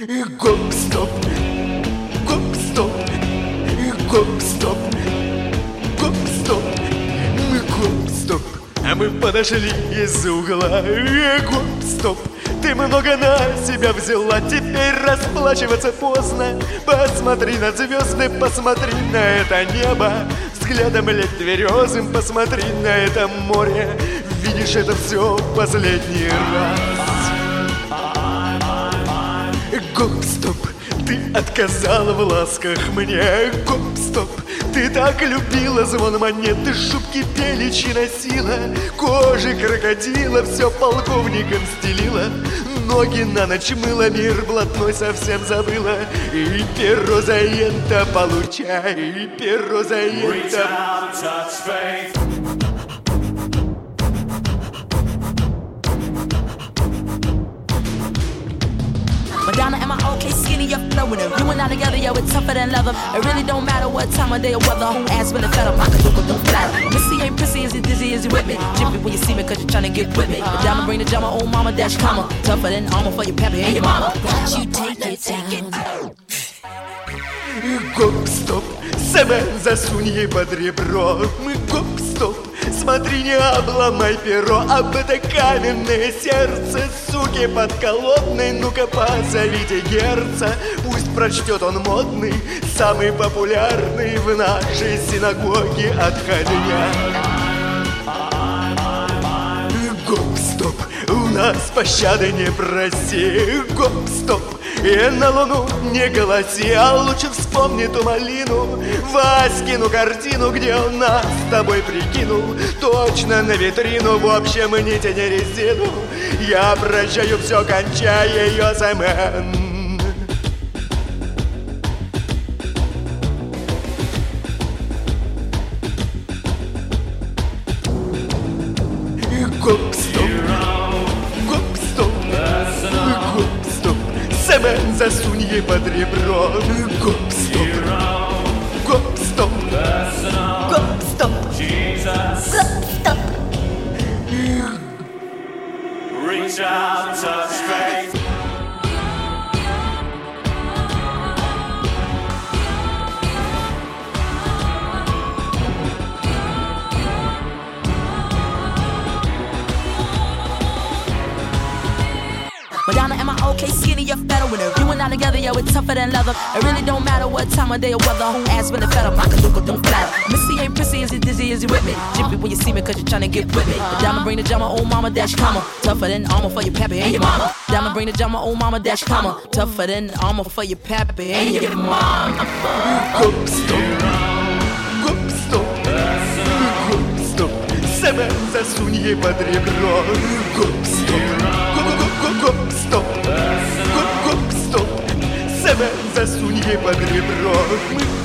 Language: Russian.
Гоп-стоп, гоп-стоп, гоп-стоп, гоп-стоп, мы гоп-стоп. А мы подошли из угла. Гоп-стоп, ты много на себя взяла, теперь расплачиваться поздно. Посмотри на звезды, посмотри на это небо, взглядом лет тверезым посмотри на это море. Видишь, это все в последний раз. Гоп-стоп, ты отказала в ласках мне. Гоп-стоп, ты так любила звон монет, ты шубки пеличи носила, кожи крокодила все полковником стелила, ноги на ночь мыла, мир блатной совсем забыла. И перо за ента получай, и перо за ента. Madonna, am I okay? Skinny, you're flowing it. You and I together, yo, it's tougher than leather. It really don't matter what time of day or weather. Who ass when it fed up, I can do it, don't flatter. Missy ain't prissy, is you dizzy, is you with me? Jiffy when you see me, cause you're trying to get with me. Madonna, bring the drama, old mama, dash comma. Tougher than armor for your pappy and your mama. Won't you take it down? Гоп-стоп, Семен, засунь ей под ребро. Гоп-стоп, смотри, не обломай перо. Об это каменное сердце, суки подколодной. Ну-ка позовите герца, пусть прочтет он модный, самый популярный в нашей синагоге отходня. Гоп-стоп, у нас пощады не проси. Гоп-стоп, и на луну не голоси, а лучше вспомни ту малину, Васькину картину, где он нас с тобой прикинул. Точно на витрину, в общем, не тяни резину. Я прощаю все, кончая ее замен. Гоп-стоп, гоп-стоп, гоп-стоп, Семен, засунь ей под ребро. Гоп-стоп, гоп-стоп, гоп-стоп, гоп-стоп. Reach out, touch faith. Madonna, am I okay? Skinny, you're fatter with her. You and I together, yo, it's tougher than leather. It really don't matter what time of day or weather. Who ass when it fed up, I can do it, don't flatter. Missy ain't prissy, is you dizzy, is you with me? Jiffy when you see me, cause you're trying to get with me. Madonna, bring the drama, old mama, dash comma. Tougher than armor for your pappy and your mama. Madonna, bring the drama, old mama, dash comma. Tougher than armor for your pappy and your mama. Гоп-стоп, гоп-стоп, гоп-стоп, Семен, засунь ей под ребро. Гоп-стоп, гоп-стоп, гоп-стоп, Семен, засунь ей под ребро.